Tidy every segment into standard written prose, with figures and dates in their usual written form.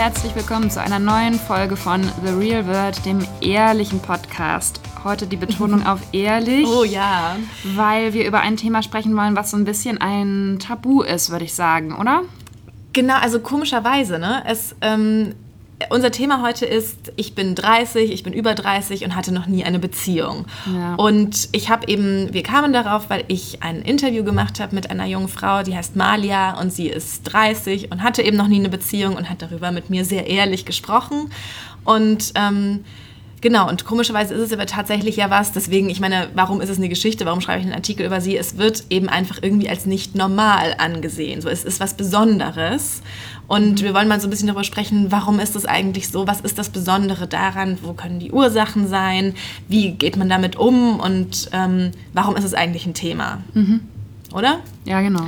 herzlich willkommen zu einer neuen Folge von The Real World, dem ehrlichen Podcast. Heute die Betonung auf ehrlich. Oh ja. Weil wir über ein Thema sprechen wollen, was so ein bisschen ein Tabu ist, würde ich sagen, oder? Genau, also komischerweise, ne? Unser Thema heute ist, ich bin 30, ich bin über 30 und hatte noch nie eine Beziehung. Ja. Und wir kamen darauf, weil ich ein Interview gemacht habe mit einer jungen Frau, die heißt Malia und sie ist 30 und hatte eben noch nie eine Beziehung und hat darüber mit mir sehr ehrlich gesprochen. Und genau, und komischerweise ist es aber tatsächlich ja was, deswegen, ich meine, warum ist es eine Geschichte, warum schreibe ich einen Artikel über sie? Es wird eben einfach irgendwie als nicht normal angesehen. So, es ist was Besonderes. Und wir wollen mal so ein bisschen darüber sprechen, warum ist das eigentlich so? Was ist das Besondere daran? Wo können die Ursachen sein? Wie geht man damit um? Und warum ist es eigentlich ein Thema? Mhm. Oder? Ja, genau.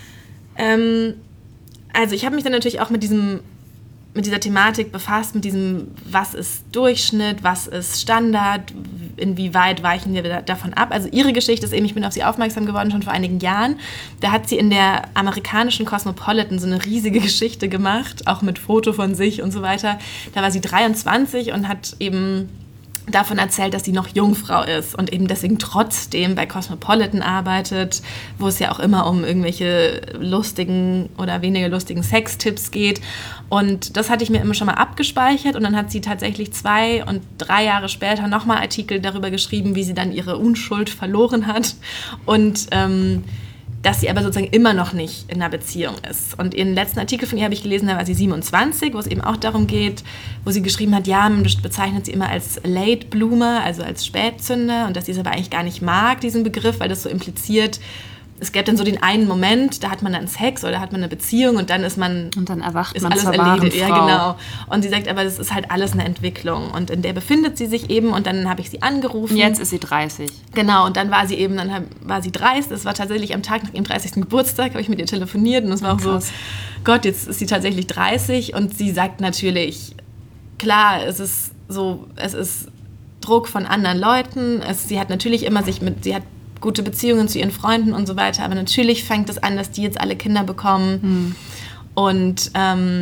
Also ich habe mich dann natürlich auch mit dieser Thematik befasst, mit diesem, was ist Durchschnitt, was ist Standard, inwieweit weichen wir davon ab. Also ihre Geschichte ist eben, ich bin auf sie aufmerksam geworden schon vor einigen Jahren. Da hat sie in der amerikanischen Cosmopolitan so eine riesige Geschichte gemacht, auch mit Foto von sich und so weiter. Da war sie 23 und hat eben davon erzählt, dass sie noch Jungfrau ist und eben deswegen trotzdem bei Cosmopolitan arbeitet, wo es ja auch immer um irgendwelche lustigen oder weniger lustigen Sextipps geht. Und das hatte ich mir immer schon mal abgespeichert und dann hat sie tatsächlich 2 und 3 Jahre später nochmal Artikel darüber geschrieben, wie sie dann ihre Unschuld verloren hat und dass sie aber sozusagen immer noch nicht in einer Beziehung ist. Und ihren letzten Artikel von ihr habe ich gelesen, da war sie 27, wo es eben auch darum geht, wo sie geschrieben hat, ja, man bezeichnet sie immer als Late Bloomer, also als Spätzünder, und dass sie es aber eigentlich gar nicht mag, diesen Begriff, weil das so impliziert, es gab dann so den einen Moment, da hat man dann Sex oder hat man eine Beziehung und dann ist man... Und dann erwacht ist man alles zur erledigt. wahren Frau. Ja, genau. Und sie sagt, aber das ist halt alles eine Entwicklung. Und in der befindet sie sich eben und dann habe ich sie angerufen. Jetzt ist sie 30. Genau, und dann war sie 30, das war tatsächlich am Tag nach ihrem 30. Geburtstag, habe ich mit ihr telefoniert und es war auch so, Gott, jetzt ist sie tatsächlich 30 und sie sagt natürlich, klar, es ist Druck von anderen Leuten, sie hat natürlich immer sie hat gute Beziehungen zu ihren Freunden und so weiter, aber natürlich fängt es an, dass die jetzt alle Kinder bekommen und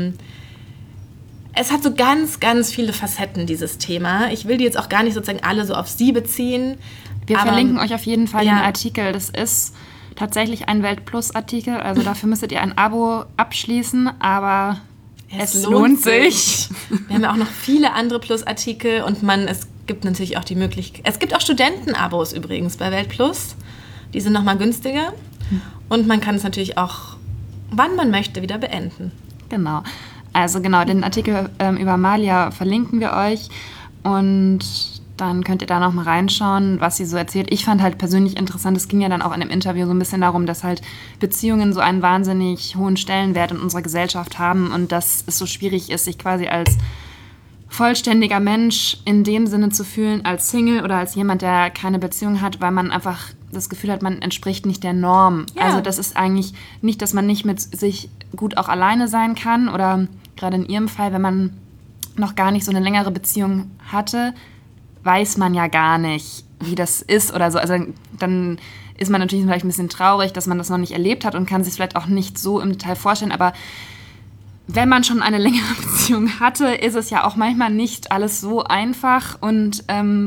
es hat so ganz, ganz viele Facetten, dieses Thema. Ich will die jetzt auch gar nicht sozusagen alle so auf sie beziehen. Wir verlinken euch auf jeden Fall ja. den Artikel. Das ist tatsächlich ein Welt-Plus-Artikel, also dafür müsstet ihr ein Abo abschließen, aber es lohnt sich. Wir haben ja auch noch viele andere Plus-Artikel und es gibt natürlich auch die Möglichkeit, es gibt auch Studentenabos übrigens bei Welt Plus, die sind nochmal günstiger und man kann es natürlich auch, wann man möchte, wieder beenden. Genau. Also genau, den Artikel über Malia verlinken wir euch und dann könnt ihr da noch mal reinschauen, was sie so erzählt. Ich fand halt persönlich interessant, es ging ja dann auch in dem Interview so ein bisschen darum, dass halt Beziehungen so einen wahnsinnig hohen Stellenwert in unserer Gesellschaft haben und dass es so schwierig ist, sich quasi als vollständiger Mensch in dem Sinne zu fühlen, als Single oder als jemand, der keine Beziehung hat, weil man einfach das Gefühl hat, man entspricht nicht der Norm. Ja. Also das ist eigentlich nicht, dass man nicht mit sich gut auch alleine sein kann oder gerade in ihrem Fall, wenn man noch gar nicht so eine längere Beziehung hatte, weiß man ja gar nicht, wie das ist oder so. Also dann ist man natürlich vielleicht ein bisschen traurig, dass man das noch nicht erlebt hat und kann sich vielleicht auch nicht so im Detail vorstellen, aber wenn man schon eine längere Beziehung hatte, ist es ja auch manchmal nicht alles so einfach und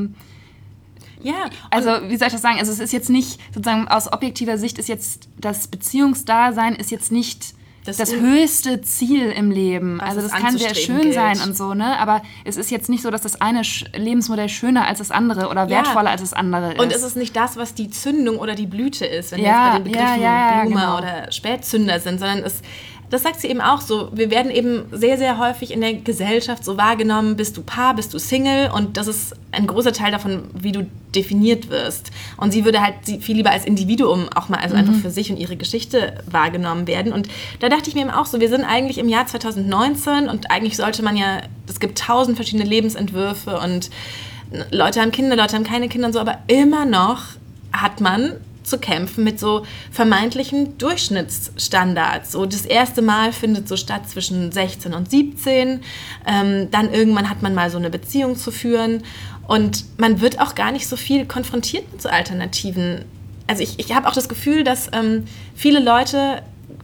ja, also wie soll ich das sagen? Also es ist jetzt nicht, sozusagen aus objektiver Sicht ist jetzt das Beziehungsdasein ist jetzt nicht das höchste Ziel im Leben. Also das kann sehr schön sein und so, ne? Aber es ist jetzt nicht so, dass das eine Lebensmodell schöner als das andere oder wertvoller als das andere ist. Und es ist nicht das, was die Zündung oder die Blüte ist, wenn wir jetzt bei den Begriffen Blume oder Spätzünder sind, sondern das sagt sie eben auch so, wir werden eben sehr, sehr häufig in der Gesellschaft so wahrgenommen, bist du Paar, bist du Single und das ist ein großer Teil davon, wie du definiert wirst. Und sie würde halt viel lieber als Individuum auch mal also einfach für sich und ihre Geschichte wahrgenommen werden. Und da dachte ich mir eben auch so, wir sind eigentlich im Jahr 2019 und eigentlich sollte man ja, es gibt 1000 verschiedene Lebensentwürfe und Leute haben Kinder, Leute haben keine Kinder und so, aber immer noch hat man zu kämpfen mit so vermeintlichen Durchschnittsstandards. So das erste Mal findet so statt zwischen 16 und 17. Dann irgendwann hat man mal so eine Beziehung zu führen. Und man wird auch gar nicht so viel konfrontiert mit so Alternativen. Also ich habe auch das Gefühl, dass viele Leute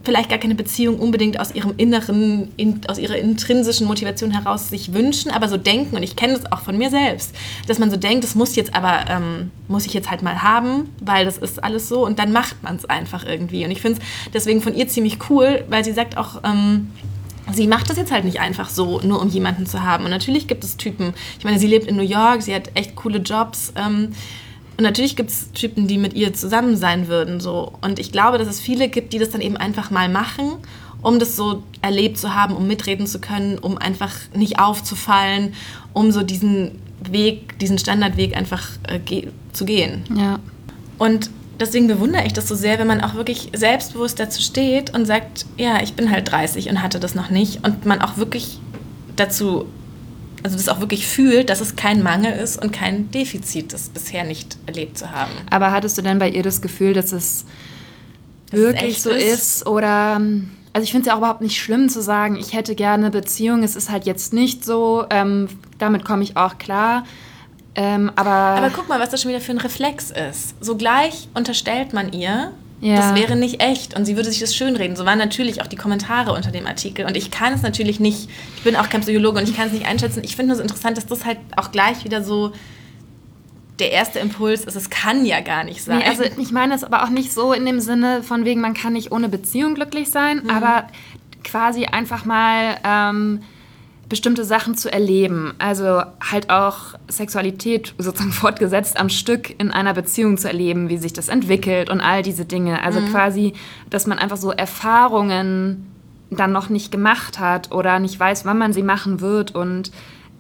vielleicht gar keine Beziehung unbedingt aus ihrem Inneren, aus ihrer intrinsischen Motivation heraus sich wünschen, aber so denken, und ich kenne das auch von mir selbst, dass man so denkt, das muss ich jetzt halt mal haben, weil das ist alles so, und dann macht man es einfach irgendwie. Und ich finde es deswegen von ihr ziemlich cool, weil sie sagt auch, sie macht das jetzt halt nicht einfach so, nur um jemanden zu haben. Und natürlich gibt es Typen, ich meine, sie lebt in New York, sie hat echt coole Jobs, und natürlich gibt es Typen, die mit ihr zusammen sein würden. So. Und ich glaube, dass es viele gibt, die das dann eben einfach mal machen, um das so erlebt zu haben, um mitreden zu können, um einfach nicht aufzufallen, um so diesen Weg, diesen Standardweg einfach zu gehen. Ja. Und deswegen bewundere ich das so sehr, wenn man auch wirklich selbstbewusst dazu steht und sagt, ja, ich bin halt 30 und hatte das noch nicht. Und man auch wirklich dazu, also das auch wirklich fühlt, dass es kein Mangel ist und kein Defizit, das bisher nicht erlebt zu haben. Aber hattest du denn bei ihr das Gefühl, dass es wirklich so ist? Oder, also ich finde es ja auch überhaupt nicht schlimm zu sagen, ich hätte gerne eine Beziehung, es ist halt jetzt nicht so, damit komme ich auch klar. Aber guck mal, was das schon wieder für ein Reflex ist. So gleich unterstellt man ihr, ja, das wäre nicht echt und sie würde sich das schönreden. So waren natürlich auch die Kommentare unter dem Artikel. Und ich kann es natürlich nicht, ich bin auch kein Psychologe und ich kann es nicht einschätzen. Ich finde nur so interessant, dass das halt auch gleich wieder so der erste Impuls ist, es kann ja gar nicht sein. Nee, also ich meine es aber auch nicht so in dem Sinne von wegen, man kann nicht ohne Beziehung glücklich sein, aber quasi einfach mal bestimmte Sachen zu erleben. Also halt auch Sexualität sozusagen fortgesetzt am Stück in einer Beziehung zu erleben, wie sich das entwickelt und all diese Dinge. Also quasi, dass man einfach so Erfahrungen dann noch nicht gemacht hat oder nicht weiß, wann man sie machen wird und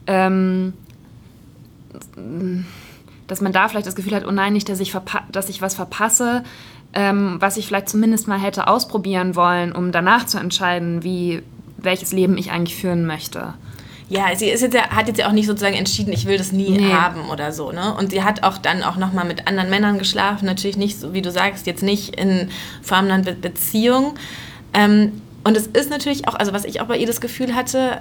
dass man da vielleicht das Gefühl hat, oh nein, nicht, dass ich was verpasse, was ich vielleicht zumindest mal hätte ausprobieren wollen, um danach zu entscheiden, welches Leben ich eigentlich führen möchte. Ja, sie hat jetzt ja auch nicht sozusagen entschieden, ich will das nie haben oder so, ne? Und sie hat auch dann auch nochmal mit anderen Männern geschlafen, natürlich nicht, so wie du sagst, jetzt nicht in Form einer Beziehung. Und es ist natürlich auch, also was ich auch bei ihr das Gefühl hatte,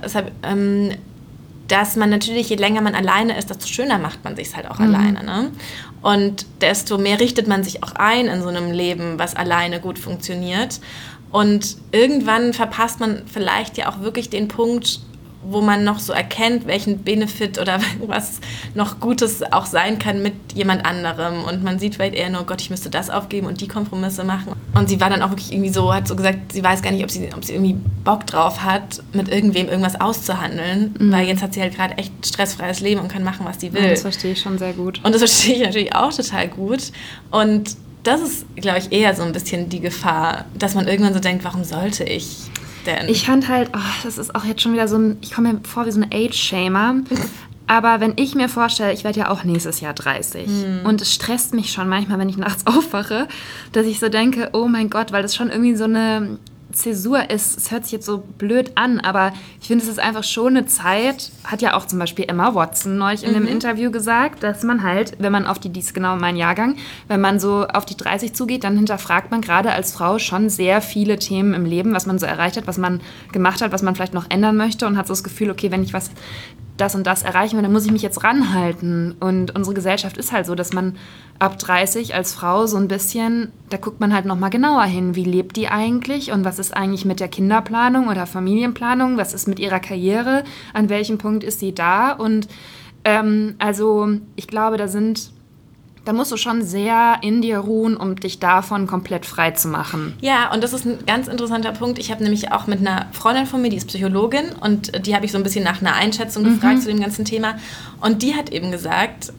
dass man natürlich, je länger man alleine ist, desto schöner macht man sich halt auch alleine, ne? Und desto mehr richtet man sich auch ein in so einem Leben, was alleine gut funktioniert. Und irgendwann verpasst man vielleicht ja auch wirklich den Punkt, wo man noch so erkennt, welchen Benefit oder was noch Gutes auch sein kann mit jemand anderem. Und man sieht vielleicht eher nur, Gott, ich müsste das aufgeben und die Kompromisse machen. Und sie war dann auch wirklich irgendwie so, hat so gesagt, sie weiß gar nicht, ob sie irgendwie Bock drauf hat, mit irgendwem irgendwas auszuhandeln. Weil jetzt hat sie halt gerade echt stressfreies Leben und kann machen, was sie will. Ja, das verstehe ich schon sehr gut. Und das verstehe ich natürlich auch total gut. Und das ist, glaube ich, eher so ein bisschen die Gefahr, dass man irgendwann so denkt, warum sollte ich denn? Ich fand halt, das ist auch jetzt schon wieder so ich komme mir vor wie so ein Age-Shamer. Aber wenn ich mir vorstelle, ich werde ja auch nächstes Jahr 30 und es stresst mich schon manchmal, wenn ich nachts aufwache, dass ich so denke, oh mein Gott, weil das schon irgendwie so eine Zäsur ist. Es hört sich jetzt so blöd an, aber ich finde, es ist einfach schon eine Zeit, hat ja auch zum Beispiel Emma Watson neulich in einem Interview gesagt, dass man halt, wenn man die ist genau mein Jahrgang, wenn man so auf die 30 zugeht, dann hinterfragt man gerade als Frau schon sehr viele Themen im Leben, was man so erreicht hat, was man gemacht hat, was man vielleicht noch ändern möchte und hat so das Gefühl, okay, wenn ich das und das erreichen will, dann muss ich mich jetzt ranhalten. Und unsere Gesellschaft ist halt so, dass man ab 30 als Frau so ein bisschen, da guckt man halt nochmal genauer hin, wie lebt die eigentlich und was ist eigentlich mit der Kinderplanung oder Familienplanung, was ist mit ihrer Karriere, an welchem Punkt ist sie da und also ich glaube, da musst du schon sehr in dir ruhen, um dich davon komplett frei zu machen. Ja, und das ist ein ganz interessanter Punkt. Ich habe nämlich auch mit einer Freundin von mir, die ist Psychologin, und die habe ich so ein bisschen nach einer Einschätzung gefragt zu dem ganzen Thema. Und die hat eben gesagt,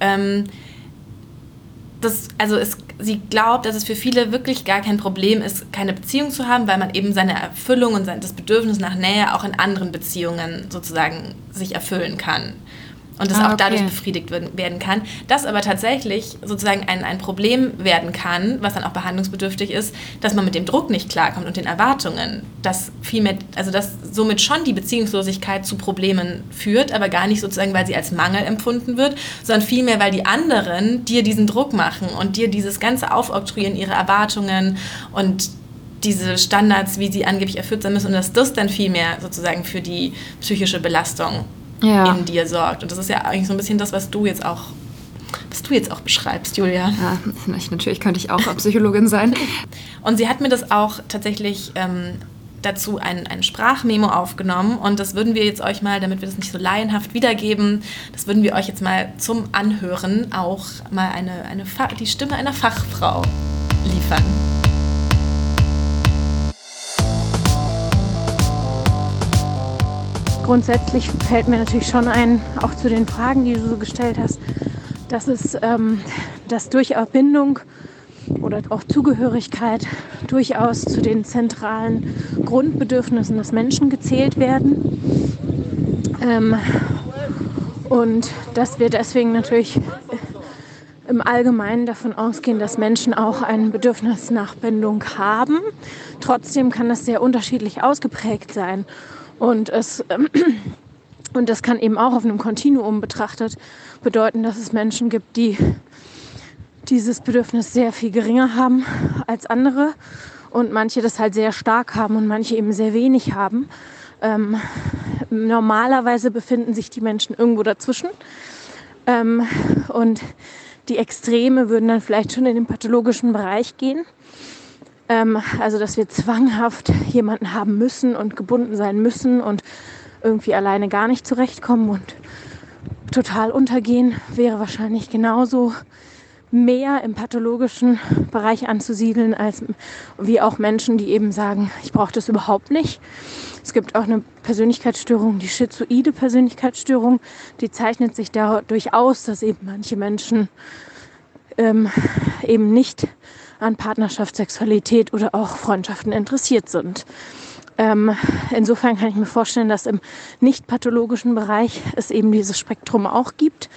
sie glaubt, dass es für viele wirklich gar kein Problem ist, keine Beziehung zu haben, weil man eben seine Erfüllung und das Bedürfnis nach Nähe auch in anderen Beziehungen sozusagen sich erfüllen kann. Und das auch dadurch befriedigt werden kann. Das aber tatsächlich sozusagen ein Problem werden kann, was dann auch behandlungsbedürftig ist, dass man mit dem Druck nicht klarkommt und den Erwartungen. Dass somit schon die Beziehungslosigkeit zu Problemen führt, aber gar nicht sozusagen, weil sie als Mangel empfunden wird, sondern vielmehr, weil die anderen dir diesen Druck machen und dir dieses ganze Aufoktroyieren, ihre Erwartungen und diese Standards, wie sie angeblich erfüllt sein müssen, und dass das dann vielmehr sozusagen für die psychische Belastung in dir sorgt. Und das ist ja eigentlich so ein bisschen das, was du jetzt auch was du jetzt auch beschreibst, Julia. Ja, natürlich könnte ich auch Psychologin sein. Und sie hat mir das auch tatsächlich dazu ein Sprachmemo aufgenommen und das würden wir jetzt euch mal, damit wir das nicht so laienhaft wiedergeben, das würden wir euch jetzt mal zum Anhören auch mal die Stimme einer Fachfrau liefern. Grundsätzlich fällt mir natürlich schon ein, auch zu den Fragen, die du so gestellt hast, dass durchaus Bindung oder auch Zugehörigkeit durchaus zu den zentralen Grundbedürfnissen des Menschen gezählt werden. Und dass wir deswegen natürlich im Allgemeinen davon ausgehen, dass Menschen auch ein Bedürfnis nach Bindung haben. Trotzdem kann das sehr unterschiedlich ausgeprägt sein. Und das kann eben auch auf einem Kontinuum betrachtet bedeuten, dass es Menschen gibt, die dieses Bedürfnis sehr viel geringer haben als andere und manche das halt sehr stark haben und manche eben sehr wenig haben. Normalerweise befinden sich die Menschen irgendwo dazwischen und die Extreme würden dann vielleicht schon in den pathologischen Bereich gehen. Also dass wir zwanghaft jemanden haben müssen und gebunden sein müssen und irgendwie alleine gar nicht zurechtkommen und total untergehen, wäre wahrscheinlich genauso mehr im pathologischen Bereich anzusiedeln, als wie auch Menschen, die eben sagen, ich brauche das überhaupt nicht. Es gibt auch eine Persönlichkeitsstörung, die schizoide Persönlichkeitsstörung, die zeichnet sich dadurch aus, dass eben manche Menschen eben nicht an Partnerschaft, Sexualität oder auch Freundschaften interessiert sind. Insofern kann ich mir vorstellen, dass im nicht pathologischen Bereich es eben dieses Spektrum auch gibt.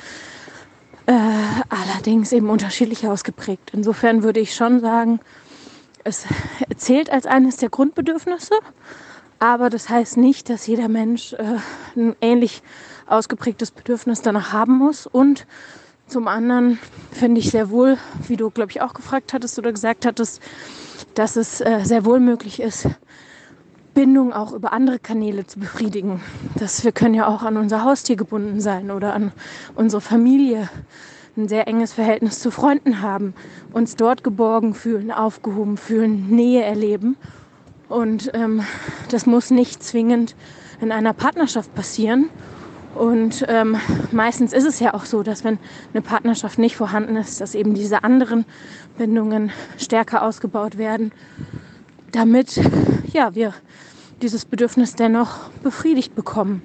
Allerdings eben unterschiedlich ausgeprägt. Insofern würde ich schon sagen, es zählt als eines der Grundbedürfnisse, aber das heißt nicht, dass jeder Mensch ein ähnlich ausgeprägtes Bedürfnis danach haben muss. Und zum anderen finde ich sehr wohl, wie du, glaube ich, auch gefragt hattest oder gesagt hattest, dass es sehr wohl möglich ist, Bindung auch über andere Kanäle zu befriedigen. Wir können ja auch an unser Haustier gebunden sein oder an unsere Familie, ein sehr enges Verhältnis zu Freunden haben, uns dort geborgen fühlen, aufgehoben fühlen, Nähe erleben. Und das muss nicht zwingend in einer Partnerschaft passieren. Und meistens ist es ja auch so, dass wenn eine Partnerschaft nicht vorhanden ist, dass eben diese anderen Bindungen stärker ausgebaut werden, damit wir dieses Bedürfnis dennoch befriedigt bekommen.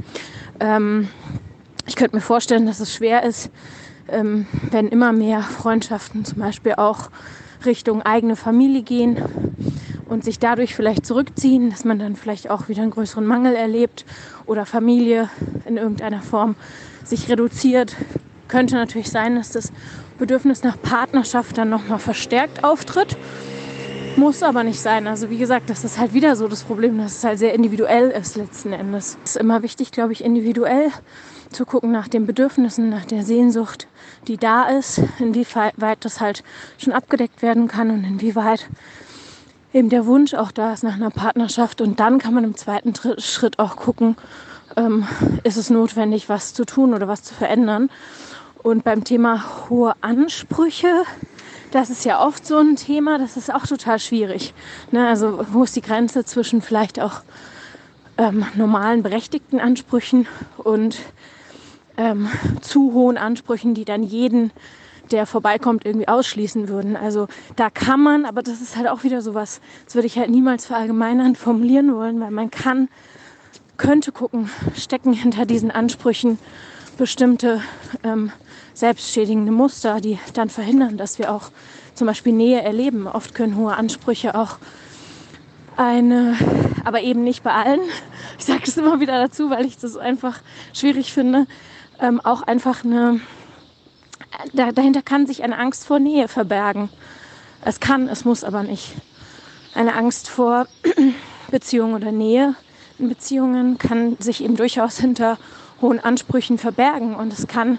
Ich könnte mir vorstellen, dass es schwer ist, wenn immer mehr Freundschaften zum Beispiel auch Richtung eigene Familie gehen und sich dadurch vielleicht zurückziehen, dass man dann vielleicht auch wieder einen größeren Mangel erlebt oder Familie in irgendeiner Form sich reduziert. Könnte natürlich sein, dass das Bedürfnis nach Partnerschaft dann nochmal verstärkt auftritt. Muss aber nicht sein. Also wie gesagt, das ist halt wieder so das Problem, dass es halt sehr individuell ist letzten Endes. Es ist immer wichtig, glaube ich, individuell zu gucken nach den Bedürfnissen, nach der Sehnsucht, die da ist, inwieweit das halt schon abgedeckt werden kann und inwieweit eben der Wunsch auch da ist nach einer Partnerschaft. Und dann kann man im zweiten Schritt auch gucken, ist es notwendig, was zu tun oder was zu verändern. Und beim Thema hohe Ansprüche, das ist ja oft so ein Thema, das ist auch total schwierig. Ne? Also wo ist die Grenze zwischen vielleicht auch normalen, berechtigten Ansprüchen und zu hohen Ansprüchen, die dann jeden, der vorbeikommt, irgendwie ausschließen würden. Also da kann man, aber das ist halt auch wieder sowas, das würde ich halt niemals verallgemeinernd formulieren wollen, weil man könnte gucken, stecken hinter diesen Ansprüchen bestimmte selbstschädigende Muster, die dann verhindern, dass wir auch zum Beispiel Nähe erleben. Oft können hohe Ansprüche auch aber eben nicht bei allen, ich sage es immer wieder dazu, weil ich das einfach schwierig finde, auch einfach dahinter kann sich eine Angst vor Nähe verbergen. Es muss aber nicht. Eine Angst vor Beziehung oder Nähe in Beziehungen kann sich eben durchaus hinter hohen Ansprüchen verbergen und es kann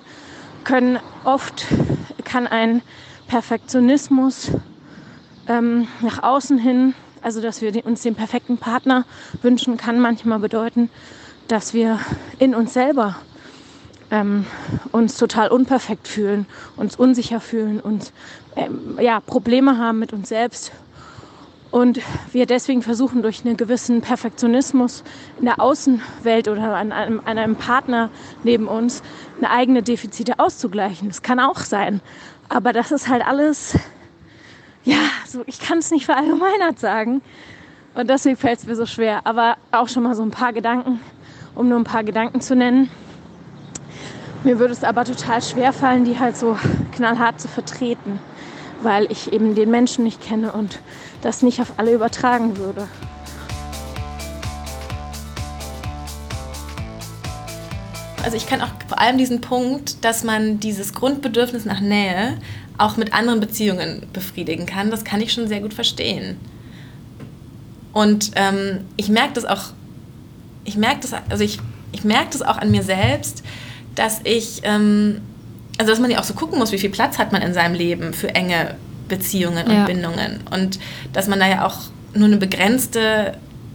ein Perfektionismus nach außen hin, also dass wir uns den perfekten Partner wünschen, kann manchmal bedeuten, dass wir in uns selber uns total unperfekt fühlen, uns unsicher fühlen und Probleme haben mit uns selbst. Und wir deswegen versuchen, durch einen gewissen Perfektionismus in der Außenwelt oder an einem Partner neben uns eine eigene Defizite auszugleichen. Das kann auch sein. Aber das ist halt alles, ich kann es nicht verallgemeinert sagen. Und deswegen fällt es mir so schwer. Aber auch schon mal so ein paar Gedanken, um nur ein paar Gedanken zu nennen. Mir würde es aber total schwer fallen, die halt so knallhart zu vertreten, weil ich eben den Menschen nicht kenne und das nicht auf alle übertragen würde. Also ich kann auch vor allem diesen Punkt, dass man dieses Grundbedürfnis nach Nähe auch mit anderen Beziehungen befriedigen kann, das kann ich schon sehr gut verstehen. Und ich merke das auch an mir selbst, dass dass man ja auch so gucken muss, wie viel Platz hat man in seinem Leben für enge Beziehungen und Bindungen. Und dass man da ja auch nur eine begrenzte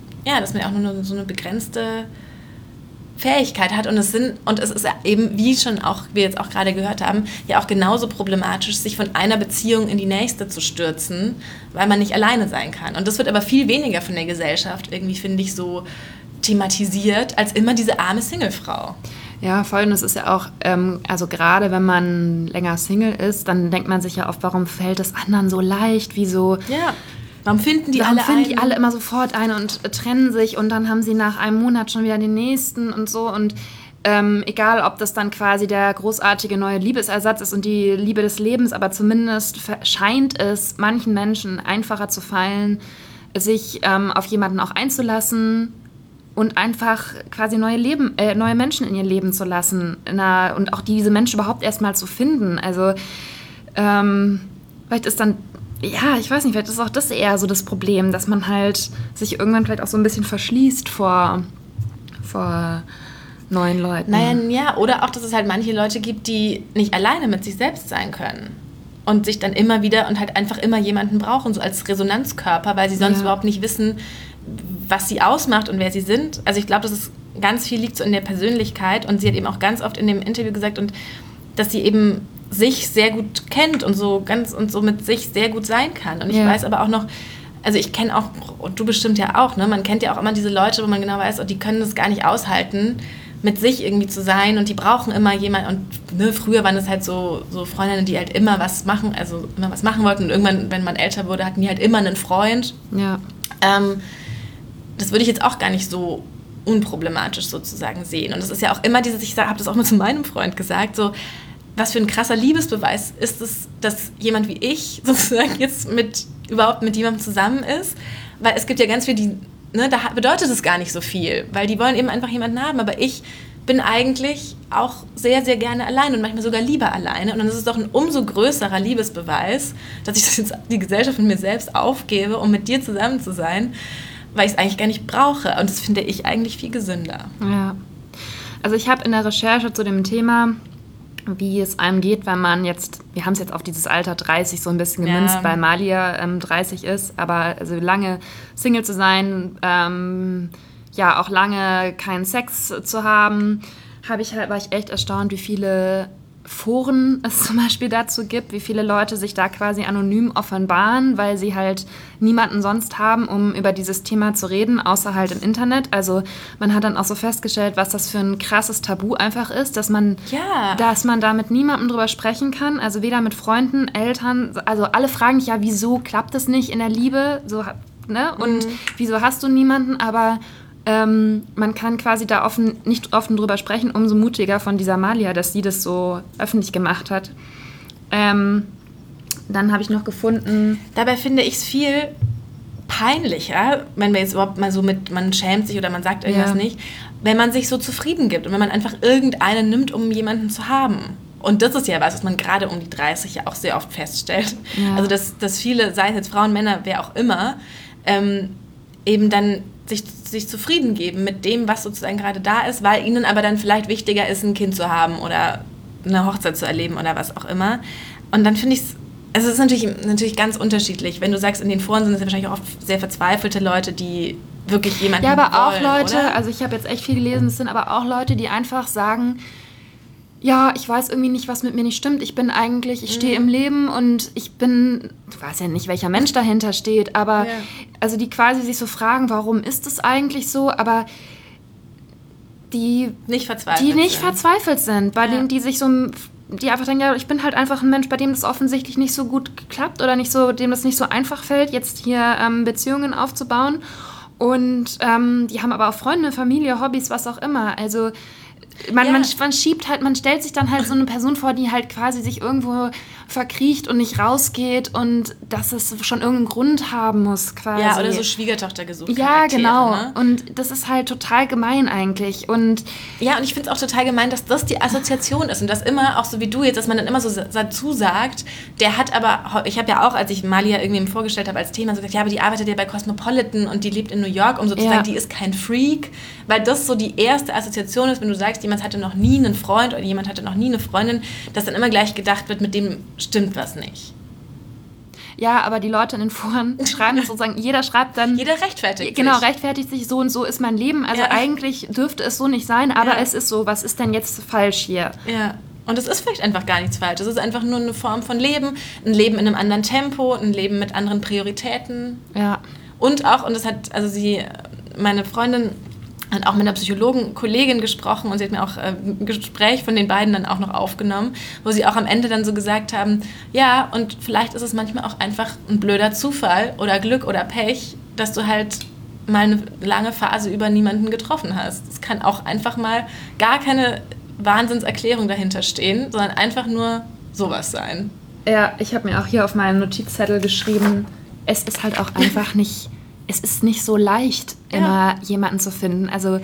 Fähigkeit hat. Und es ist eben, wie wir jetzt auch gerade gehört haben, ja auch genauso problematisch, sich von einer Beziehung in die nächste zu stürzen, weil man nicht alleine sein kann. Und das wird aber viel weniger von der Gesellschaft irgendwie, finde ich, so thematisiert, als immer diese arme Singlefrau. Ja, voll. Und es ist ja auch, also gerade wenn man länger Single ist, dann denkt man sich ja oft, warum fällt es anderen so leicht, wieso... Ja. Warum finden die alle immer sofort eine und trennen sich und dann haben sie nach einem Monat schon wieder den nächsten und so und egal, ob das dann quasi der großartige neue Liebesersatz ist und die Liebe des Lebens, aber zumindest scheint es manchen Menschen einfacher zu fallen, sich auf jemanden auch einzulassen und einfach quasi neue Menschen in ihr Leben zu lassen und auch diese Menschen überhaupt erstmal zu finden. Also vielleicht ist dann, ich weiß nicht, vielleicht ist auch das eher so das Problem, dass man halt sich irgendwann vielleicht auch so ein bisschen verschließt vor neuen Leuten. Naja, oder auch, dass es halt manche Leute gibt, die nicht alleine mit sich selbst sein können und sich dann immer wieder und halt einfach immer jemanden brauchen, so als Resonanzkörper, weil sie sonst überhaupt nicht wissen, was sie ausmacht und wer sie sind. Also ich glaube, dass es ganz viel liegt so in der Persönlichkeit und sie hat eben auch ganz oft in dem Interview gesagt, und dass sie eben sich sehr gut kennt und so mit sich sehr gut sein kann. Und ich weiß aber auch noch, also ich kenne auch, und du bestimmt ja auch, ne? Man kennt ja auch immer diese Leute, wo man genau weiß, die können das gar nicht aushalten, mit sich irgendwie zu sein, und die brauchen immer jemanden. Und früher waren es halt so Freundinnen, die halt immer was machen wollten, und irgendwann, wenn man älter wurde, hatten die halt immer einen Freund. Ja. Das würde ich jetzt auch gar nicht so unproblematisch sozusagen sehen. Und es ist ja auch immer ich habe das auch mal zu meinem Freund gesagt, so, was für ein krasser Liebesbeweis ist es, dass jemand wie ich sozusagen jetzt überhaupt mit jemandem zusammen ist, weil es gibt ja ganz viele, da bedeutet es gar nicht so viel, weil die wollen eben einfach jemanden haben, aber ich bin eigentlich auch sehr, sehr gerne allein und manchmal sogar lieber alleine, und dann ist es doch ein umso größerer Liebesbeweis, dass ich das jetzt die Gesellschaft und mir selbst aufgebe, um mit dir zusammen zu sein, weil ich es eigentlich gar nicht brauche, und das finde ich eigentlich viel gesünder. Ja, also ich habe in der Recherche zu dem Thema, wie es einem geht, wenn man wir haben es jetzt auf dieses Alter 30 so ein bisschen gemünzt, weil Malia 30 ist, aber also lange Single zu sein, auch lange keinen Sex zu haben, war ich echt erstaunt, wie viele Foren es zum Beispiel dazu gibt, wie viele Leute sich da quasi anonym offenbaren, weil sie halt niemanden sonst haben, um über dieses Thema zu reden, außer halt im Internet. Also man hat dann auch so festgestellt, was das für ein krasses Tabu einfach ist, dass man da mit niemandem drüber sprechen kann, also weder mit Freunden, Eltern, also alle fragen dich ja, wieso klappt das nicht in der Liebe, so, ne? Und wieso hast du niemanden, aber man kann quasi da nicht offen drüber sprechen, umso mutiger von dieser Malia, dass sie das so öffentlich gemacht hat. Dann habe ich noch gefunden... Dabei finde ich es viel peinlicher, wenn wir jetzt überhaupt mal so man schämt sich oder man sagt irgendwas nicht, wenn man sich so zufrieden gibt und wenn man einfach irgendeinen nimmt, um jemanden zu haben. Und das ist ja was man gerade um die 30 ja auch sehr oft feststellt. Ja. Also dass viele, sei es jetzt Frauen, Männer, wer auch immer, eben dann sich zufrieden geben mit dem, was sozusagen gerade da ist, weil ihnen aber dann vielleicht wichtiger ist, ein Kind zu haben oder eine Hochzeit zu erleben oder was auch immer. Und dann finde ich es ist natürlich ganz unterschiedlich. Wenn du sagst, in den Foren sind es ja wahrscheinlich auch oft sehr verzweifelte Leute, die wirklich jemanden wollen. Ja, aber auch Leute, oder? Also ich habe jetzt echt viel gelesen, es sind aber auch Leute, die einfach sagen, ja, ich weiß irgendwie nicht, was mit mir nicht stimmt. Ich stehe im Leben und ich weiß ja nicht, welcher Mensch dahinter steht, aber also die quasi sich so fragen, warum ist es eigentlich so, aber die nicht verzweifelt sind, bei denen die sich so, die einfach denken, ja, ich bin halt einfach ein Mensch, bei dem das offensichtlich nicht so gut klappt oder dem das nicht so einfach fällt, jetzt hier Beziehungen aufzubauen. Und die haben aber auch Freunde, Familie, Hobbys, was auch immer. Also man stellt sich dann halt so eine Person vor, die halt quasi sich irgendwo verkriecht und nicht rausgeht und dass es schon irgendeinen Grund haben muss quasi. Ja, oder so Schwiegertochter gesucht. Ja, genau. Ne? Und das ist halt total gemein eigentlich. Und ja, und ich finde es auch total gemein, dass das die Assoziation ist und dass immer, auch so wie du jetzt, dass man dann immer so dazu sagt, der hat aber, ich habe ja auch, als ich Malia irgendwie vorgestellt habe als Thema, so gesagt, ja, aber die arbeitet ja bei Cosmopolitan und die lebt in New York, um sozusagen, die ist kein Freak, weil das so die erste Assoziation ist, wenn du sagst, jemand hatte noch nie einen Freund oder jemand hatte noch nie eine Freundin, dass dann immer gleich gedacht wird, mit dem stimmt was nicht. Ja, aber die Leute in den Foren schreiben sozusagen, jeder schreibt dann... Jeder rechtfertigt sich. Genau, rechtfertigt sich, so und so ist mein Leben. Also eigentlich dürfte es so nicht sein, aber es ist so. Was ist denn jetzt falsch hier? Ja, und es ist vielleicht einfach gar nichts falsch. Es ist einfach nur eine Form von Leben, ein Leben in einem anderen Tempo, ein Leben mit anderen Prioritäten. Ja. Und auch, und das hat, also meine Freundin hat auch mit einer Psychologen-Kollegin gesprochen und sie hat mir auch ein Gespräch von den beiden dann auch noch aufgenommen, wo sie auch am Ende dann so gesagt haben, ja, und vielleicht ist es manchmal auch einfach ein blöder Zufall oder Glück oder Pech, dass du halt mal eine lange Phase über niemanden getroffen hast. Es kann auch einfach mal gar keine Wahnsinnserklärung dahinter stehen, sondern einfach nur sowas sein. Ja, ich habe mir auch hier auf meinem Notizzettel geschrieben, es ist halt auch einfach nicht... Es ist nicht so leicht, immer jemanden zu finden. Also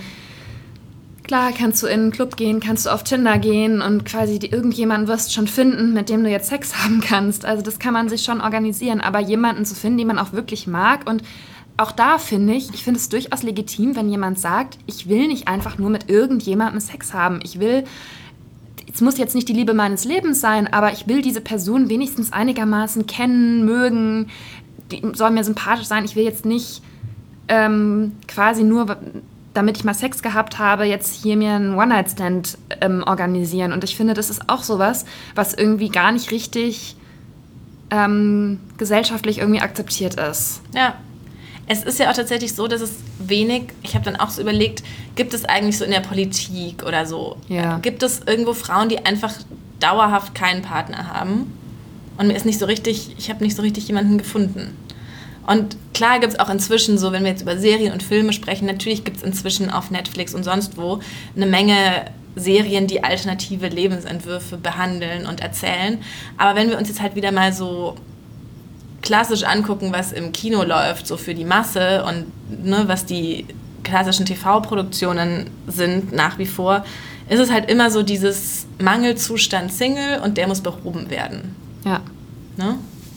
klar, kannst du in einen Club gehen, kannst du auf Tinder gehen und quasi irgendjemanden wirst schon finden, mit dem du jetzt Sex haben kannst. Also das kann man sich schon organisieren. Aber jemanden zu finden, den man auch wirklich mag. Und auch da finde ich es durchaus legitim, wenn jemand sagt, ich will nicht einfach nur mit irgendjemandem Sex haben. Es muss jetzt nicht die Liebe meines Lebens sein, aber ich will diese Person wenigstens einigermaßen kennen, mögen, die soll mir sympathisch sein. Ich will jetzt nicht quasi nur, damit ich mal Sex gehabt habe, jetzt hier mir einen One-Night-Stand organisieren. Und ich finde, das ist auch sowas, was irgendwie gar nicht richtig gesellschaftlich irgendwie akzeptiert ist. Ja. Es ist ja auch tatsächlich so, dass es ich habe dann auch so überlegt, gibt es eigentlich so in der Politik oder so, gibt es irgendwo Frauen, die einfach dauerhaft keinen Partner haben? Und ich habe nicht so richtig jemanden gefunden. Und klar gibt es auch inzwischen so, wenn wir jetzt über Serien und Filme sprechen, natürlich gibt es inzwischen auf Netflix und sonst wo eine Menge Serien, die alternative Lebensentwürfe behandeln und erzählen. Aber wenn wir uns jetzt halt wieder mal so klassisch angucken, was im Kino läuft, so für die Masse und was die klassischen TV-Produktionen sind nach wie vor, ist es halt immer so dieses Mangelzustand Single und der muss behoben werden. Ja. Ne?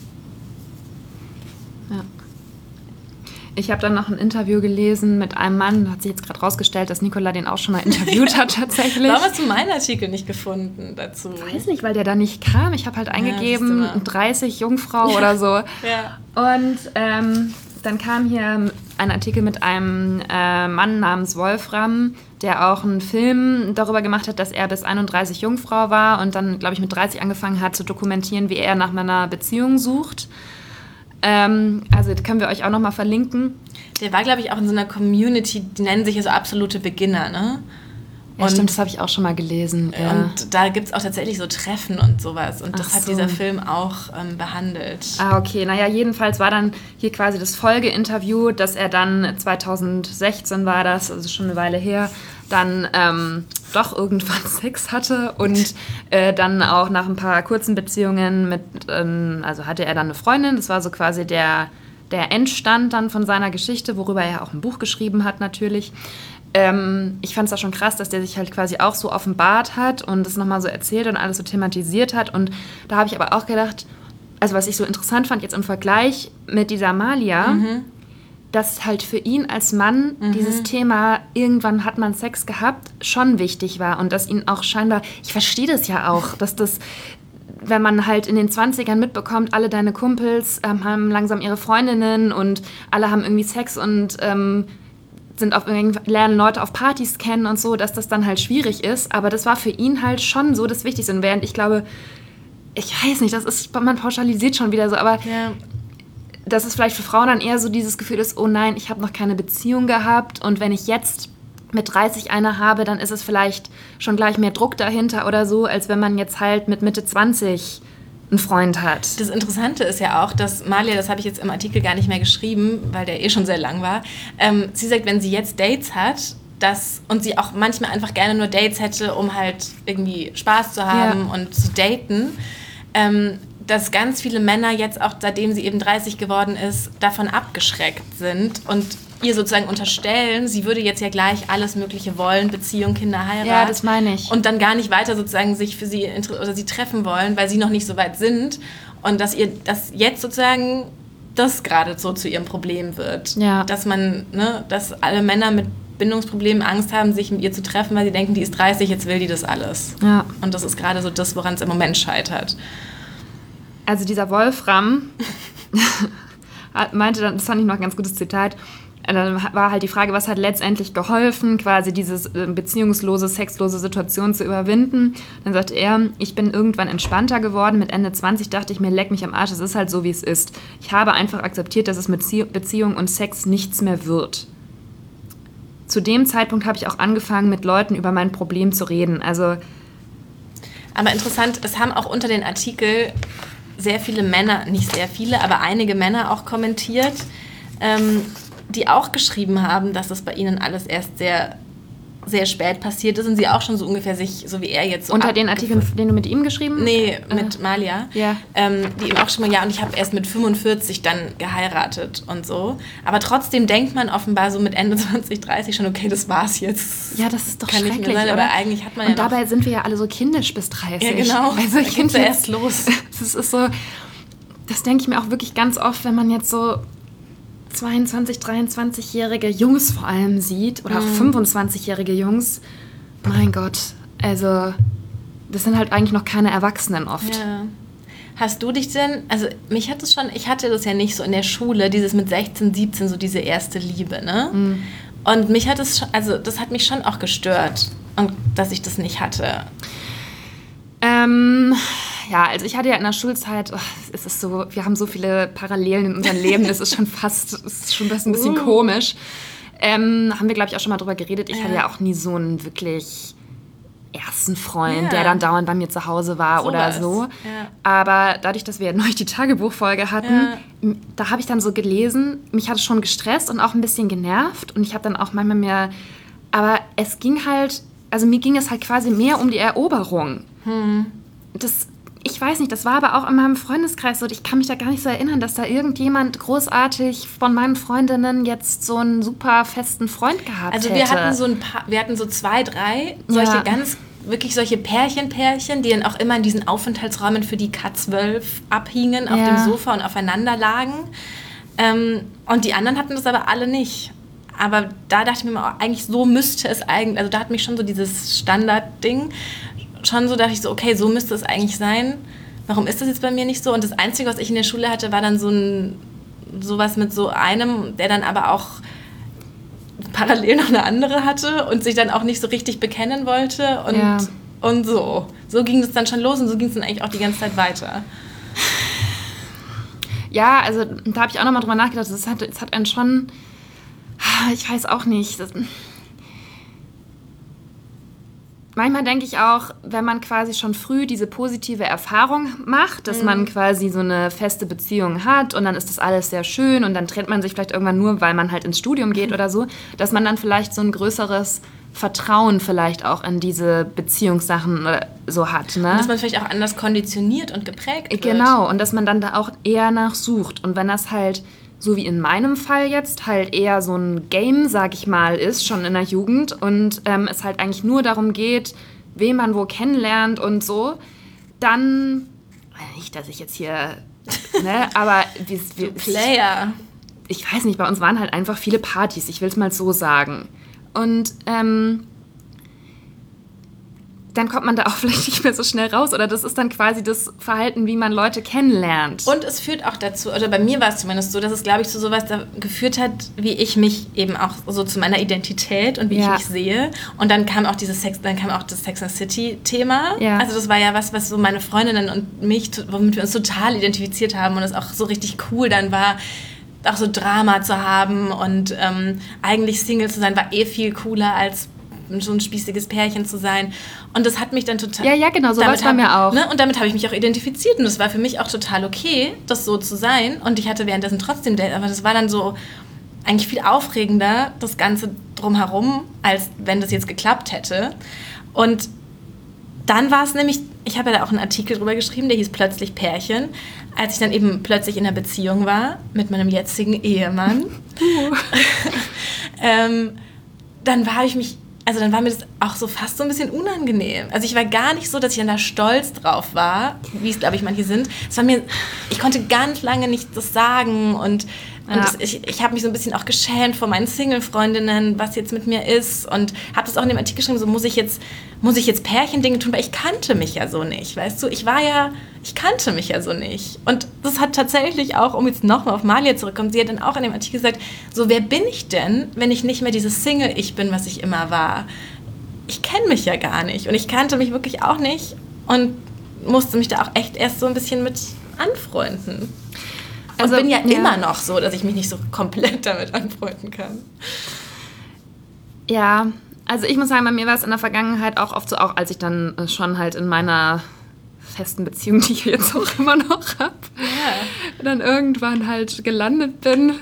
Ja. Ich habe dann noch ein Interview gelesen mit einem Mann, hat sich jetzt gerade rausgestellt, dass Nicola den auch schon mal interviewt hat tatsächlich. Warum hast du meinen Artikel nicht gefunden dazu? Ich weiß nicht, weil der da nicht kam. Ich habe halt eingegeben, 30 Jungfrau oder so. Ja. Und dann kam hier ein Artikel mit einem Mann namens Wolfram, der auch einen Film darüber gemacht hat, dass er bis 31 Jungfrau war und dann, glaube ich, mit 30 angefangen hat zu dokumentieren, wie er nach einer Beziehung sucht. Also das können wir euch auch nochmal verlinken. Der war, glaube ich, auch in so einer Community, die nennen sich ja so absolute Beginner, ne? Ja, stimmt, das habe ich auch schon mal gelesen. Ja. Und da gibt es auch tatsächlich so Treffen und sowas. Und das hat dieser Film auch behandelt. Ah, okay. Naja, jedenfalls war dann hier quasi das Folgeinterview, dass er dann 2016 war das, also schon eine Weile her, dann doch irgendwann Sex hatte und dann auch nach ein paar kurzen Beziehungen also hatte er dann eine Freundin. Das war so quasi der Endstand dann von seiner Geschichte, worüber er auch ein Buch geschrieben hat natürlich. Ich fand es auch schon krass, dass der sich halt quasi auch so offenbart hat und das nochmal so erzählt und alles so thematisiert hat. Und da habe ich aber auch gedacht, also was ich so interessant fand jetzt im Vergleich mit dieser Malia, dass halt für ihn als Mann dieses Thema, irgendwann hat man Sex gehabt, schon wichtig war. Und dass ihn auch scheinbar, ich verstehe das ja auch, dass das, wenn man halt in den 20ern mitbekommt, alle deine Kumpels haben langsam ihre Freundinnen und alle haben irgendwie Sex und lernen Leute auf Partys kennen und so, dass das dann halt schwierig ist. Aber das war für ihn halt schon so das Wichtigste. Und während ich glaube, ich weiß nicht, man pauschalisiert schon wieder so, aber dass es vielleicht für Frauen dann eher so dieses Gefühl ist, oh nein, ich habe noch keine Beziehung gehabt und wenn ich jetzt mit 30 eine habe, dann ist es vielleicht schon gleich mehr Druck dahinter oder so, als wenn man jetzt halt mit Mitte 20 einen Freund hat. Das Interessante ist ja auch, dass Malia, das habe ich jetzt im Artikel gar nicht mehr geschrieben, weil der schon sehr lang war, sie sagt, wenn sie jetzt Dates hat, und sie auch manchmal einfach gerne nur Dates hätte, um halt irgendwie Spaß zu haben und zu daten, dass ganz viele Männer jetzt auch, seitdem sie eben 30 geworden ist, davon abgeschreckt sind und ihr sozusagen unterstellen, sie würde jetzt ja gleich alles Mögliche wollen, Beziehung, Kinder, Heirat. Ja, das meine ich. Und dann gar nicht weiter sozusagen sich für sie oder sie treffen wollen, weil sie noch nicht so weit sind. Und dass jetzt sozusagen das gerade so zu ihrem Problem wird. Ja. Dass dass alle Männer mit Bindungsproblemen Angst haben, sich mit ihr zu treffen, weil sie denken, die ist 30, jetzt will die das alles. Ja. Und das ist gerade so das, woran es im Moment scheitert. Also dieser Wolfram meinte dann, das fand ich noch ein ganz gutes Zitat, dann war halt die Frage, was hat letztendlich geholfen, quasi diese beziehungslose, sexlose Situation zu überwinden. Dann sagte er, ich bin irgendwann entspannter geworden. Mit Ende 20 dachte ich mir, leck mich am Arsch, es ist halt so, wie es ist. Ich habe einfach akzeptiert, dass es mit Beziehung und Sex nichts mehr wird. Zu dem Zeitpunkt habe ich auch angefangen, mit Leuten über mein Problem zu reden. Also, aber interessant, es haben auch unter den Artikel sehr viele Männer, nicht sehr viele, aber einige Männer auch kommentiert, die auch geschrieben haben, dass das bei ihnen alles erst sehr, sehr spät passiert ist und sie auch schon so ungefähr sich, so wie er jetzt so unter den Artikeln, den du mit ihm geschrieben hast? Nee, mit Malia. Ja. Die ihm auch schon mal, und ich habe erst mit 45 dann geheiratet und so. Aber trotzdem denkt man offenbar so mit Ende 20, 30 schon, okay, das war's jetzt. Ja, das ist doch schrecklich, sein, aber eigentlich hat man und dabei sind wir ja alle so kindisch bis 30. Ja, genau. Also ich finde erst los. Das ist so, das denke ich mir auch wirklich ganz oft, wenn man jetzt so 22-, 23-jährige Jungs vor allem sieht oder auch 25-jährige Jungs. Mein Gott, also das sind halt eigentlich noch keine Erwachsenen oft. Ja. Hast du dich denn, also mich hat es schon, ich hatte das ja nicht so in der Schule, dieses mit 16, 17, so diese erste Liebe, ne? Mhm. Und mich hat es schon, also das hat mich schon auch gestört, und dass ich das nicht hatte. Ja, also ich hatte ja in der Schulzeit, es ist so, wir haben so viele Parallelen in unserem Leben, es ist schon fast ein bisschen komisch. Haben wir, glaube ich, auch schon mal drüber geredet. Ich hatte ja auch nie so einen wirklich ersten Freund, der dann dauernd bei mir zu Hause war oder so. Ja. Aber dadurch, dass wir ja neulich die Tagebuchfolge hatten, da habe ich dann so gelesen, mich hat es schon gestresst und auch ein bisschen genervt. Und ich habe dann auch manchmal mehr, aber es ging halt, also mir ging es halt quasi mehr um die Eroberung. Ich weiß nicht, das war aber auch in meinem Freundeskreis so. Ich kann mich da gar nicht so erinnern, dass da irgendjemand großartig von meinen Freundinnen jetzt so einen super festen Freund gehabt hätte. Also wir hatten so 2, 3 solche wirklich solche Pärchen, die dann auch immer in diesen Aufenthaltsräumen für die K12 abhingen, auf dem Sofa und aufeinander lagen. Und die anderen hatten das aber alle nicht. Aber da dachte ich mir mal, eigentlich so müsste es eigentlich, also da hat mich schon so dieses Standardding schon so, dachte ich so, okay, so müsste es eigentlich sein. Warum ist das jetzt bei mir nicht so? Und das Einzige, was ich in der Schule hatte, war dann sowas mit so einem, der dann aber auch parallel noch eine andere hatte und sich dann auch nicht so richtig bekennen wollte. Und so. So ging es dann schon los und so ging es dann eigentlich auch die ganze Zeit weiter. Ja, also da habe ich auch nochmal drüber nachgedacht. Es hat einen schon, ich weiß auch nicht, manchmal denke ich auch, wenn man quasi schon früh diese positive Erfahrung macht, dass man quasi so eine feste Beziehung hat und dann ist das alles sehr schön und dann trennt man sich vielleicht irgendwann nur, weil man halt ins Studium geht oder so, dass man dann vielleicht so ein größeres Vertrauen vielleicht auch in diese Beziehungssachen so hat. Ne? Und dass man vielleicht auch anders konditioniert und geprägt wird. Genau, und dass man dann da auch eher nachsucht. Und wenn das halt, so wie in meinem Fall jetzt, halt eher so ein Game, sag ich mal, ist, schon in der Jugend und es halt eigentlich nur darum geht, wen man wo kennenlernt und so, dann, nicht, dass ich jetzt hier, ne, aber Player. Ich weiß nicht, bei uns waren halt einfach viele Partys, ich will es mal so sagen. Und dann kommt man da auch vielleicht nicht mehr so schnell raus. Oder das ist dann quasi das Verhalten, wie man Leute kennenlernt. Und es führt auch dazu, oder bei mir war es zumindest so, dass es, glaube ich, zu sowas da geführt hat, wie ich mich eben auch so zu meiner Identität und wie ich mich sehe. Und dann kam auch das Sex and City-Thema. Ja. Also das war ja was so meine Freundinnen und mich, womit wir uns total identifiziert haben und es auch so richtig cool dann war, auch so Drama zu haben und eigentlich Single zu sein, war viel cooler als so ein spießiges Pärchen zu sein. Und das hat mich dann total... Ja, genau, so war es bei mir auch. Ne? Und damit habe ich mich auch identifiziert. Und das war für mich auch total okay, das so zu sein. Und ich hatte währenddessen trotzdem Date. Aber das war dann so eigentlich viel aufregender, das Ganze drumherum, als wenn das jetzt geklappt hätte. Und dann war es nämlich... Ich habe ja da auch einen Artikel drüber geschrieben, der hieß Plötzlich Pärchen. Als ich dann eben plötzlich in einer Beziehung war mit meinem jetzigen Ehemann, dann war mir das auch so fast so ein bisschen unangenehm. Also ich war gar nicht so, dass ich dann da stolz drauf war, wie es, glaube ich, manche sind. Ich konnte ganz lange nicht das sagen und ich habe mich so ein bisschen auch geschämt vor meinen Single-Freundinnen, was jetzt mit mir ist und habe das auch in dem Artikel geschrieben, so muss ich jetzt Pärchendinge tun, weil ich kannte mich ja so nicht, weißt du? Ich kannte mich ja so nicht. Und das hat tatsächlich auch, um jetzt nochmal auf Malia zurückzukommen, sie hat dann auch in dem Artikel gesagt, so wer bin ich denn, wenn ich nicht mehr dieses Single-Ich bin, was ich immer war? Ich kenne mich ja gar nicht und ich kannte mich wirklich auch nicht und musste mich da auch echt erst so ein bisschen mit anfreunden. Und bin ja immer noch so, dass ich mich nicht so komplett damit anfreunden kann. Ja, also ich muss sagen, bei mir war es in der Vergangenheit auch oft so, auch als ich dann schon halt in meiner festen Beziehung, die ich jetzt auch immer noch habe, dann irgendwann halt gelandet bin,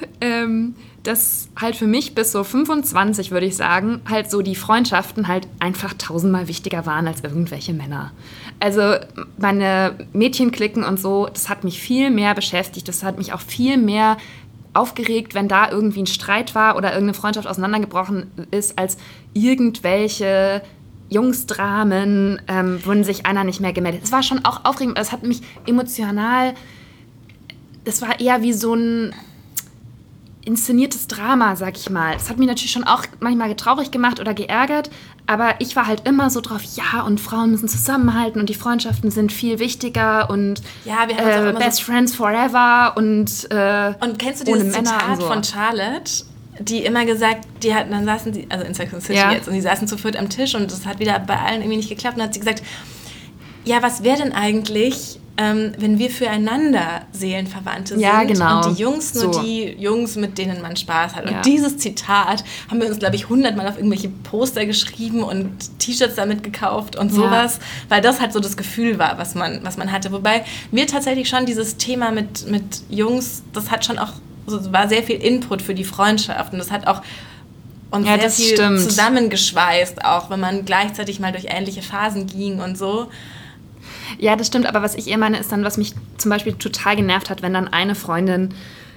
dass halt für mich bis so 25, würde ich sagen, halt so die Freundschaften halt einfach 1000-mal wichtiger waren als irgendwelche Männer. Also meine Mädchenklicken und so, das hat mich viel mehr beschäftigt, das hat mich auch viel mehr aufgeregt, wenn da irgendwie ein Streit war oder irgendeine Freundschaft auseinandergebrochen ist, als irgendwelche Jungsdramen, wo sich einer nicht mehr gemeldet hat. Es war schon auch aufregend, es hat mich emotional, das war eher wie so ein inszeniertes Drama, sag ich mal. Das hat mich natürlich schon auch manchmal traurig gemacht oder geärgert, aber ich war halt immer so drauf, ja, und Frauen müssen zusammenhalten und die Freundschaften sind viel wichtiger und ja, wir haben uns auch Best Friends Forever und kennst du dieses Zitat von Charlotte, die immer gesagt, dann saßen sie, also in Sex and the City jetzt, und die saßen zu viert am Tisch und das hat wieder bei allen irgendwie nicht geklappt und hat sie gesagt, ja, was wäre denn eigentlich, wenn wir füreinander Seelenverwandte sind genau. Und die Jungs nur die Jungs, mit denen man Spaß hat. Und dieses Zitat haben wir uns, glaube ich, 100-mal auf irgendwelche Poster geschrieben und T-Shirts damit gekauft und sowas, weil das halt so das Gefühl war, was man hatte. Wobei wir tatsächlich schon dieses Thema mit Jungs, das hat schon auch, also war sehr viel Input für die Freundschaft und das hat auch uns sehr viel zusammengeschweißt, auch wenn man gleichzeitig mal durch ähnliche Phasen ging und so. Ja, das stimmt, aber was ich eher meine, ist dann, was mich zum Beispiel total genervt hat, wenn dann eine Freundin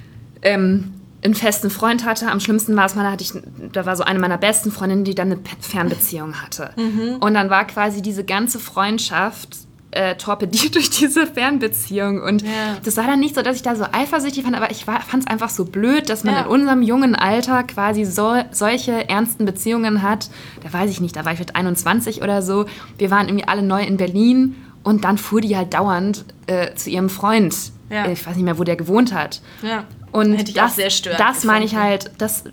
einen festen Freund hatte. Am schlimmsten war es mal, da war so eine meiner besten Freundinnen, die dann eine Fernbeziehung hatte. Mhm. Und dann war quasi diese ganze Freundschaft torpediert durch diese Fernbeziehung. Und das war dann nicht so, dass ich da so eifersüchtig fand, aber ich fand es einfach so blöd, dass man in unserem jungen Alter quasi solche ernsten Beziehungen hat. Da weiß ich nicht, da war ich vielleicht 21 oder so. Wir waren irgendwie alle neu in Berlin. Und dann fuhr die halt dauernd zu ihrem Freund. Ja. Ich weiß nicht mehr, wo der gewohnt hat. Ja. Und hätte ich auch sehr störend das meine ich halt,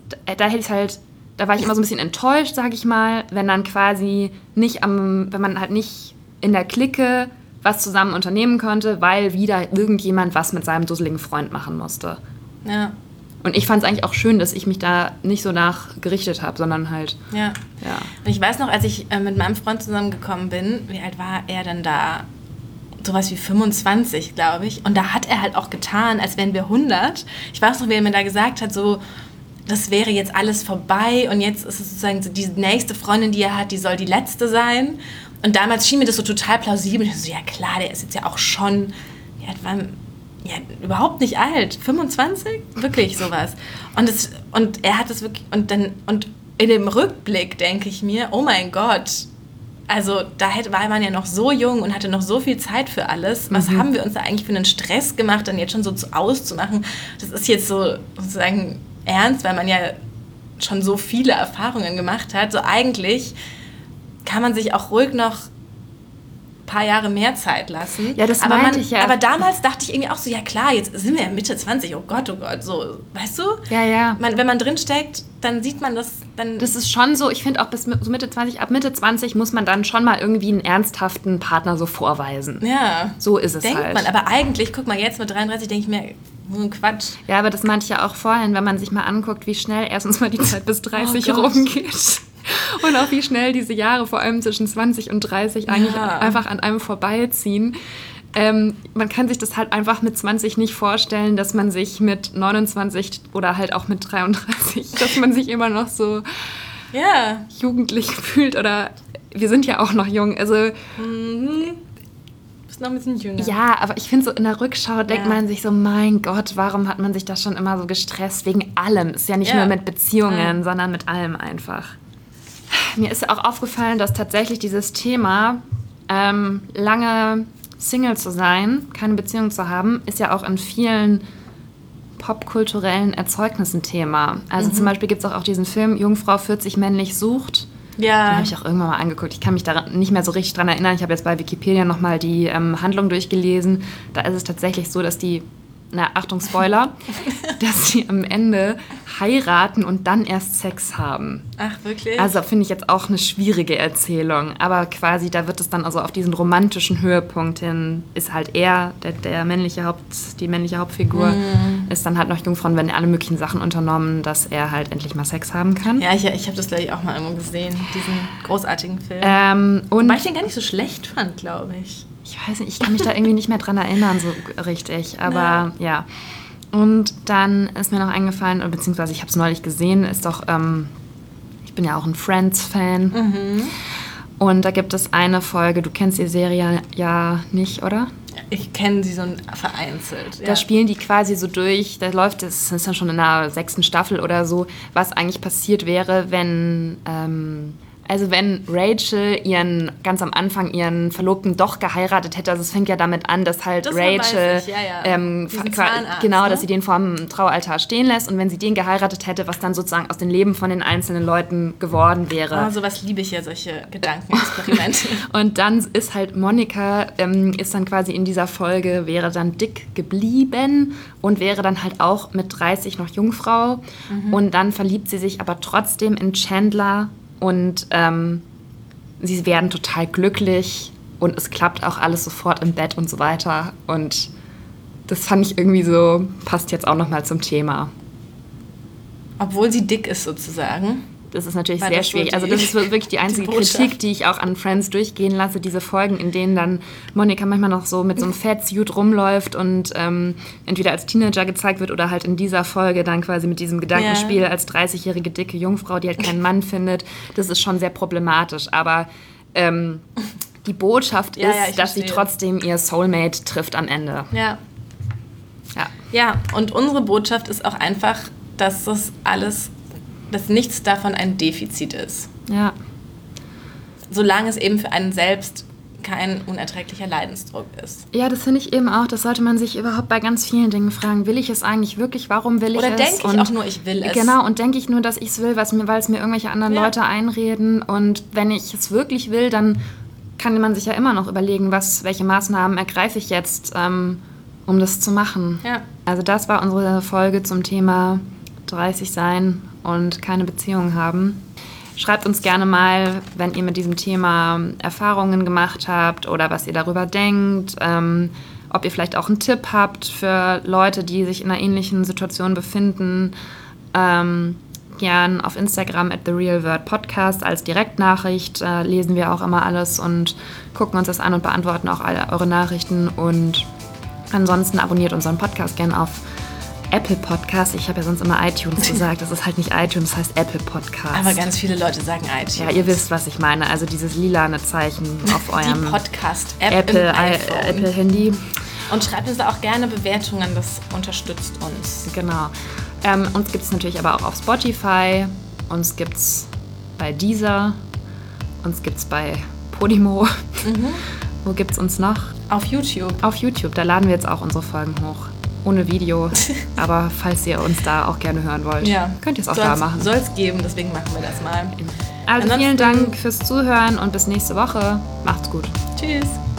da war ich immer so ein bisschen enttäuscht, sag ich mal, wenn dann quasi wenn man halt nicht in der Clique was zusammen unternehmen konnte, weil wieder irgendjemand was mit seinem dusseligen Freund machen musste. Ja. Und ich fand es eigentlich auch schön, dass ich mich da nicht so nachgerichtet habe, sondern halt... Ja. Und ich weiß noch, als ich mit meinem Freund zusammengekommen bin, wie alt war er denn da? Sowas wie 25, glaube ich. Und da hat er halt auch getan, als wären wir 100. Ich weiß noch, wie er mir da gesagt hat, so, das wäre jetzt alles vorbei und jetzt ist es sozusagen so, die nächste Freundin, die er hat, die soll die letzte sein. Und damals schien mir das so total plausibel. Ich so, ja klar, der ist jetzt ja auch schon... Ja, überhaupt nicht alt. 25? Wirklich sowas. Und er hat es wirklich... Und in dem Rückblick denke ich mir, oh mein Gott, also war man ja noch so jung und hatte noch so viel Zeit für alles. Was haben wir uns da eigentlich für einen Stress gemacht, dann jetzt schon so auszumachen? Das ist jetzt so sozusagen ernst, weil man ja schon so viele Erfahrungen gemacht hat. So eigentlich kann man sich auch ruhig noch paar Jahre mehr Zeit lassen. Ja, das meinte ich ja. Aber damals dachte ich irgendwie auch so, ja klar, jetzt sind wir ja Mitte 20, oh Gott, so, weißt du? Ja. Wenn man drinsteckt, dann sieht man das. Das ist schon so, ich finde auch bis so Mitte 20, ab Mitte 20 muss man dann schon mal irgendwie einen ernsthaften Partner so vorweisen. Ja. So ist es denkt halt. Man, aber eigentlich, guck mal, jetzt mit 33 denke ich mir, so ein Quatsch. Ja, aber das meinte ich ja auch vorhin, wenn man sich mal anguckt, wie schnell erstens mal die Zeit bis 30 rumgeht. Und auch wie schnell diese Jahre, vor allem zwischen 20 und 30, eigentlich einfach an einem vorbeiziehen. Man kann sich das halt einfach mit 20 nicht vorstellen, dass man sich mit 29 oder halt auch mit 33, dass man sich immer noch so jugendlich fühlt. Oder wir sind ja auch noch jung, also... Noch ein bisschen jünger. Ja, aber ich finde so in der Rückschau denkt man sich so, mein Gott, warum hat man sich das schon immer so gestresst? Wegen allem. Ist ja nicht nur mit Beziehungen, sondern mit allem einfach. Mir ist ja auch aufgefallen, dass tatsächlich dieses Thema, lange Single zu sein, keine Beziehung zu haben, ist ja auch in vielen popkulturellen Erzeugnissen Thema. Also zum Beispiel gibt es auch diesen Film Jungfrau 40 männlich sucht. Ja. Den habe ich auch irgendwann mal angeguckt. Ich kann mich da nicht mehr so richtig dran erinnern. Ich habe jetzt bei Wikipedia nochmal die Handlung durchgelesen. Da ist es tatsächlich so, dass die, Achtung, Spoiler, dass sie am Ende heiraten und dann erst Sex haben. Ach, wirklich? Also finde ich jetzt auch eine schwierige Erzählung. Aber quasi, da wird es dann also auf diesen romantischen Höhepunkt hin, ist halt er, die männliche Hauptfigur, ist dann halt noch Jungfrau und werden alle möglichen Sachen unternommen, dass er halt endlich mal Sex haben kann. Ja, ich habe das gleich auch mal irgendwo gesehen, diesen großartigen Film. Wobei ich den gar nicht so schlecht fand, glaube ich. Ich weiß nicht, ich kann mich da irgendwie nicht mehr dran erinnern, so richtig, aber ja. Und dann ist mir noch eingefallen, beziehungsweise ich habe es neulich gesehen, ist doch, ich bin ja auch ein Friends-Fan. Und da gibt es eine Folge, du kennst die Serie ja nicht, oder? Ich kenne sie so vereinzelt. Ja. Da spielen die quasi so durch, das ist dann schon in der 6. Staffel oder so, was eigentlich passiert wäre, wenn Rachel ganz am Anfang ihren Verlobten doch geheiratet hätte, also es fängt ja damit an, dass halt das Rachel, Zahnarzt, dass sie den vor dem Traualtar stehen lässt und wenn sie den geheiratet hätte, was dann sozusagen aus dem Leben von den einzelnen Leuten geworden wäre. Sowas liebe ich ja, solche Gedankenexperimente. Und dann ist halt Monika, ist dann quasi in dieser Folge, wäre dann dick geblieben und wäre dann halt auch mit 30 noch Jungfrau und dann verliebt sie sich aber trotzdem in Chandler. Und sie werden total glücklich und es klappt auch alles sofort im Bett und so weiter. Und das fand ich irgendwie so, passt jetzt auch nochmal zum Thema. Obwohl sie dick ist sozusagen. Das ist natürlich sehr schwierig. Also das ist wirklich die einzige Kritik, die ich auch an Friends durchgehen lasse. Diese Folgen, in denen dann Monika manchmal noch so mit so einem Fatsuit rumläuft und entweder als Teenager gezeigt wird oder halt in dieser Folge dann quasi mit diesem Gedankenspiel als 30-jährige dicke Jungfrau, die halt keinen Mann findet. Das ist schon sehr problematisch. Aber die Botschaft ist, dass sie trotzdem ihr Soulmate trifft am Ende. Ja, und unsere Botschaft ist auch einfach, dass dass nichts davon ein Defizit ist. Ja. Solange es eben für einen selbst kein unerträglicher Leidensdruck ist. Ja, das finde ich eben auch. Das sollte man sich überhaupt bei ganz vielen Dingen fragen. Will ich es eigentlich wirklich? Warum will ich es? Oder denke ich auch nur, ich will es? Genau, und denke ich nur, dass ich es will, weil es mir irgendwelche anderen Leute einreden. Und wenn ich es wirklich will, dann kann man sich ja immer noch überlegen, welche Maßnahmen ergreife ich jetzt, um das zu machen. Ja. Also das war unsere Folge zum Thema 30 sein und keine Beziehung haben. Schreibt uns gerne mal, wenn ihr mit diesem Thema Erfahrungen gemacht habt oder was ihr darüber denkt, ob ihr vielleicht auch einen Tipp habt für Leute, die sich in einer ähnlichen Situation befinden. Gern auf Instagram @TheRealWordPodcast als Direktnachricht lesen wir auch immer alles und gucken uns das an und beantworten auch alle eure Nachrichten. Und ansonsten abonniert unseren Podcast gern auf Apple Podcast. Ich habe ja sonst immer iTunes gesagt. Das ist halt nicht iTunes, das heißt Apple Podcast. Aber ganz viele Leute sagen iTunes. Ja, ihr wisst, was ich meine. Also dieses lilane Zeichen auf eurem die Podcast-App im iPhone. Apple-Handy. Und schreibt uns da auch gerne Bewertungen, das unterstützt uns. Genau. Uns gibt es natürlich aber auch auf Spotify. Uns gibt es bei Deezer. Uns gibt es bei Podimo. Wo gibt es uns noch? Auf YouTube. Auf YouTube. Da laden wir jetzt auch unsere Folgen hoch. Ohne Video, aber falls ihr uns da auch gerne hören wollt, könnt ihr es auch da machen. Soll es geben, deswegen machen wir das mal. Also vielen Dank fürs Zuhören und bis nächste Woche. Macht's gut. Tschüss.